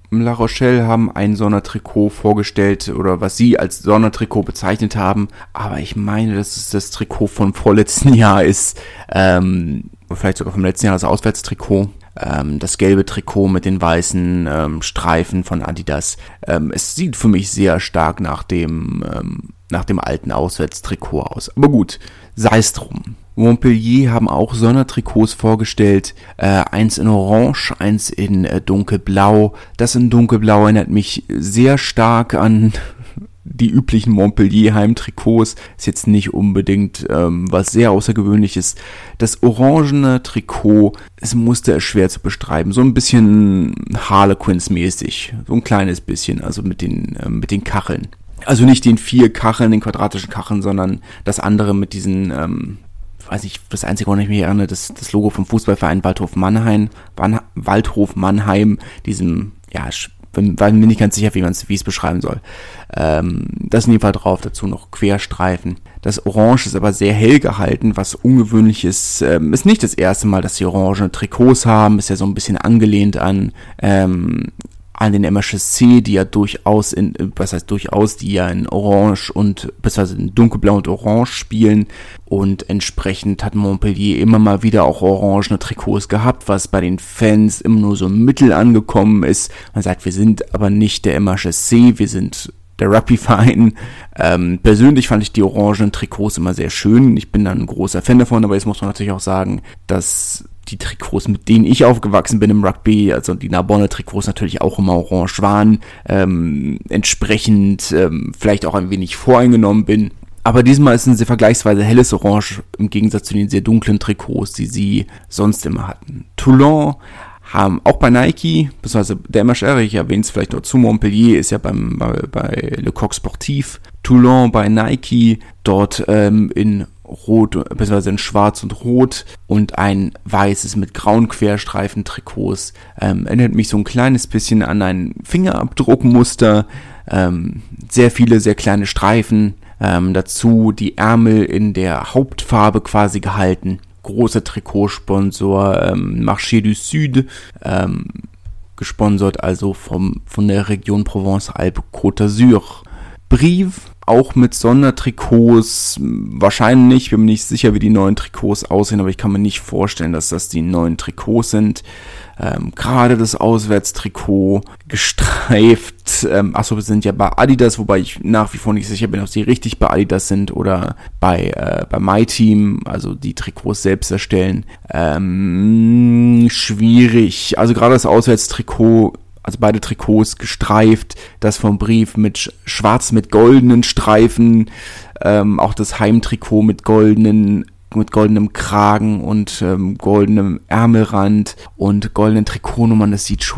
La Rochelle haben ein Sondertrikot vorgestellt oder was sie als Sondertrikot bezeichnet haben, aber ich meine, dass es das Trikot vom vorletzten Jahr ist, ähm, vielleicht sogar vom letzten Jahr das Auswärtstrikot, ähm, das gelbe Trikot mit den weißen ähm, Streifen von Adidas. Ähm, es sieht für mich sehr stark nach dem, ähm, nach dem alten Auswärtstrikot aus, aber gut, sei es drum. Montpellier haben auch Sondertrikots vorgestellt, äh, eins in Orange, eins in äh, Dunkelblau. Das in Dunkelblau erinnert mich sehr stark an die üblichen Montpellier Heimtrikots. Ist jetzt nicht unbedingt ähm, was sehr Außergewöhnliches. Das orangene Trikot, es musste es schwer zu beschreiben, so ein bisschen Harlequins-mäßig, so ein kleines bisschen, also mit den äh, mit den Kacheln. Also nicht den vier Kacheln, den quadratischen Kacheln, sondern das andere mit diesen ähm, weiß ich, das Einzige, woran ich mich erinnere, das, das Logo vom Fußballverein Waldhof Mannheim, Waldhof Mannheim, diesem, ja, bin, bin mir nicht ganz sicher, wie man es, wie es beschreiben soll. Ähm, das ist in jedem Fall drauf, dazu noch Querstreifen. Das Orange ist aber sehr hell gehalten, was ungewöhnlich ist. Ähm, ist nicht das erste Mal, dass die orange Trikots haben, ist ja so ein bisschen angelehnt an, ähm, an den M H S C, die ja durchaus in, was heißt durchaus, die ja in Orange und, beziehungsweise in Dunkelblau und Orange spielen, und entsprechend hat Montpellier immer mal wieder auch orangene Trikots gehabt, was bei den Fans immer nur so mittel angekommen ist. Man sagt, wir sind aber nicht der M H S C, wir sind der Rugby-Verein. Ähm, persönlich fand ich die orangenen Trikots immer sehr schön. Ich bin dann ein großer Fan davon, aber jetzt muss man natürlich auch sagen, dass die Trikots, mit denen ich aufgewachsen bin im Rugby, also die Narbonne-Trikots natürlich auch immer orange waren, ähm, entsprechend ähm, vielleicht auch ein wenig voreingenommen bin. Aber diesmal ist ein sehr vergleichsweise helles Orange im Gegensatz zu den sehr dunklen Trikots, die sie sonst immer hatten. Toulon haben auch bei Nike, beziehungsweise der M H R, ich erwähne es vielleicht noch zu, Montpellier ist ja beim, bei, bei Le Coq Sportif, Toulon bei Nike, dort ähm, in Rot, beziehungsweise in Schwarz und Rot und ein weißes mit grauen Querstreifen-Trikots. Ähm, erinnert mich so ein kleines bisschen an ein Fingerabdruckmuster. Ähm, sehr viele, sehr kleine Streifen. Ähm, dazu die Ärmel in der Hauptfarbe quasi gehalten. Großer Trikotsponsor, ähm, Marché du Sud, ähm, gesponsert also vom, von der Region Provence-Alpes-Côte d'Azur. Brive, auch mit Sondertrikots, wahrscheinlich, bin mir nicht sicher, wie die neuen Trikots aussehen, aber ich kann mir nicht vorstellen, dass das die neuen Trikots sind. Ähm, gerade das Auswärtstrikot gestreift, ähm, achso, wir sind ja bei Adidas, wobei ich nach wie vor nicht sicher bin, ob sie richtig bei Adidas sind oder bei, äh, bei MyTeam, also die Trikots selbst erstellen. Ähm, schwierig, also gerade das Auswärtstrikot, also beide Trikots gestreift, das vom Brief mit schwarz mit goldenen Streifen, ähm, auch das Heimtrikot mit goldenen, mit goldenem Kragen und ähm, goldenem Ärmelrand und goldenen Trikotnummern, das sieht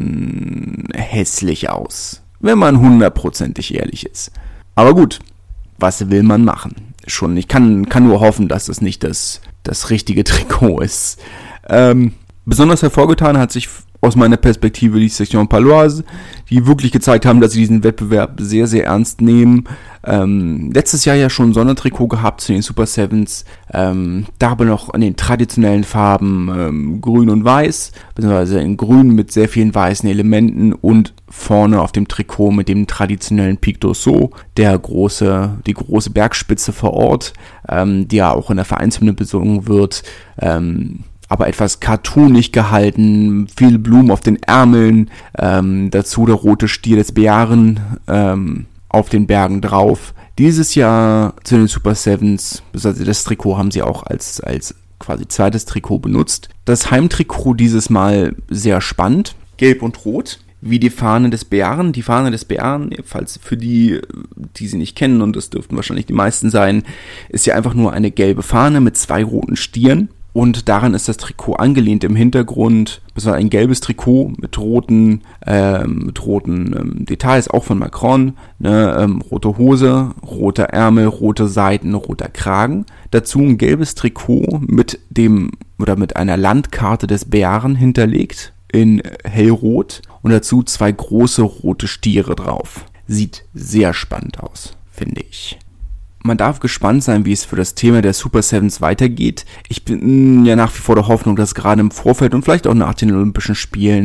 schon hässlich aus, wenn man hundertprozentig ehrlich ist. Aber gut, was will man machen? Schon, ich kann, kann nur hoffen, dass das nicht das, das richtige Trikot ist. Ähm, besonders hervorgetan hat sich aus meiner Perspektive die Section Paloise, die wirklich gezeigt haben, dass sie diesen Wettbewerb sehr, sehr ernst nehmen. Ähm, letztes Jahr ja schon ein Sondertrikot gehabt zu den Super Sevens, ähm, da aber noch in den traditionellen Farben ähm, grün und weiß, beziehungsweise in grün mit sehr vielen weißen Elementen und vorne auf dem Trikot mit dem traditionellen Pic d'Ossau, der große, die große Bergspitze vor Ort, ähm, die ja auch in der Vereinshymne besungen wird, ähm, aber etwas cartoonig gehalten, viel Blumen auf den Ärmeln, ähm, dazu der rote Stier des Bären ähm, auf den Bergen drauf. Dieses Jahr zu den Super Sevens, also das Trikot haben sie auch als, als quasi zweites Trikot benutzt. Das Heimtrikot dieses Mal sehr spannend, gelb und rot, wie die Fahne des Bären. Die Fahne des Bären, falls für die, die sie nicht kennen, und das dürften wahrscheinlich die meisten sein, ist ja einfach nur eine gelbe Fahne mit zwei roten Stieren. Und daran ist das Trikot angelehnt im Hintergrund. Das war ein gelbes Trikot mit roten, ähm, mit roten ähm, Details, auch von Macron. Ne, ähm, rote Hose, roter Ärmel, rote Seiten, roter Kragen. Dazu ein gelbes Trikot mit dem oder mit einer Landkarte des Bären hinterlegt in hellrot. Und dazu zwei große rote Stiere drauf. Sieht sehr spannend aus, finde ich. Man darf gespannt sein, wie es für das Thema der Super Sevens weitergeht. Ich bin ja nach wie vor der Hoffnung, dass gerade im Vorfeld und vielleicht auch nach den Olympischen Spielen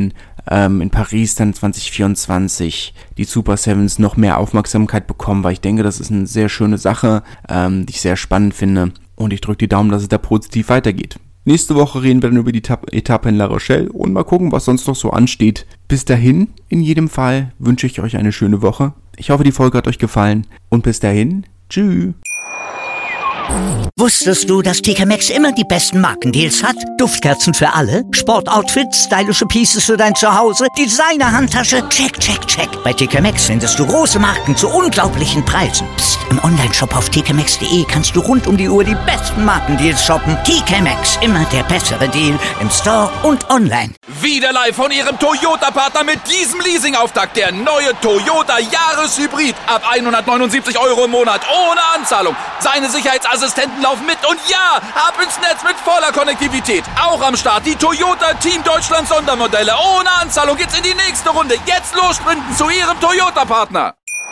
ähm, in Paris dann zwanzig vierundzwanzig die Super Sevens noch mehr Aufmerksamkeit bekommen, weil ich denke, das ist eine sehr schöne Sache, ähm, die ich sehr spannend finde und ich drücke die Daumen, dass es da positiv weitergeht. Nächste Woche reden wir dann über die Etappe in La Rochelle und mal gucken, was sonst noch so ansteht. Bis dahin, in jedem Fall, wünsche ich euch eine schöne Woche. Ich hoffe, die Folge hat euch gefallen und bis dahin, tschüss. Wusstest du, dass T K Maxx immer die besten Markendeals hat? Duftkerzen für alle, Sportoutfits, stylische Pieces für dein Zuhause, Designer-Handtasche, check, check, check. Bei T K Maxx findest du große Marken zu unglaublichen Preisen. Psst. Im Onlineshop auf t k maxx punkt de kannst du rund um die Uhr die besten Markendeals shoppen. T K Maxx, immer der bessere Deal im Store und online. Wieder live von Ihrem Toyota-Partner mit diesem Leasing-Auftakt. Der neue Toyota Jahreshybrid. Ab hundertneunundsiebzig Euro im Monat ohne Anzahlung. Seine Sicherheitsassistenten laufen mit und ja, ab ins Netz mit voller Konnektivität. Auch am Start die Toyota Team Deutschland Sondermodelle. Ohne Anzahlung geht's in die nächste Runde. Jetzt los sprinten zu Ihrem Toyota-Partner.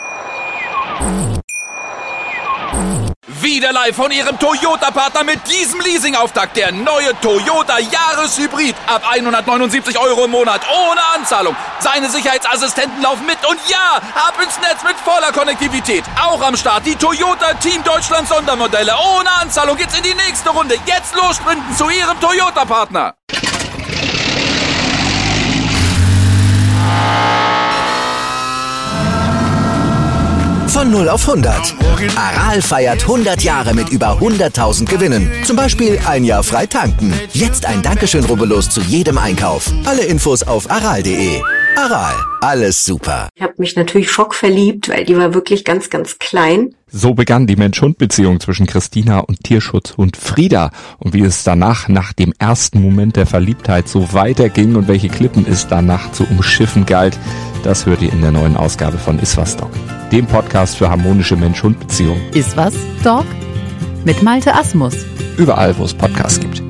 Wieder live von Ihrem Toyota-Partner mit diesem Leasing-Auftakt. Der neue Toyota Jahreshybrid. Ab hundertneunundsiebzig Euro im Monat ohne Anzahlung. Seine Sicherheitsassistenten laufen mit und ja, ab ins Netz mit voller Konnektivität. Auch am Start die Toyota Team Deutschland Sondermodelle. Ohne Anzahlung geht's in die nächste Runde. Jetzt los sprinten zu Ihrem Toyota-Partner. Von null auf hundert. Aral feiert hundert Jahre mit über hunderttausend Gewinnen. Zum Beispiel ein Jahr frei tanken. Jetzt ein Dankeschön, rubbellos zu jedem Einkauf. Alle Infos auf aral punkt de. Aral, alles super. Ich habe mich natürlich schockverliebt, weil die war wirklich ganz, ganz klein. So begann die Mensch-Hund-Beziehung zwischen Christina und Tierschutzhund Frieda. Und wie es danach, nach dem ersten Moment der Verliebtheit, so weiterging und welche Klippen es danach zu umschiffen galt, das hört ihr in der neuen Ausgabe von Iswas Dog, dem Podcast für harmonische Mensch-Hund-Beziehungen. Iswas Dog? Mit Malte Asmus. Überall, wo es Podcasts gibt.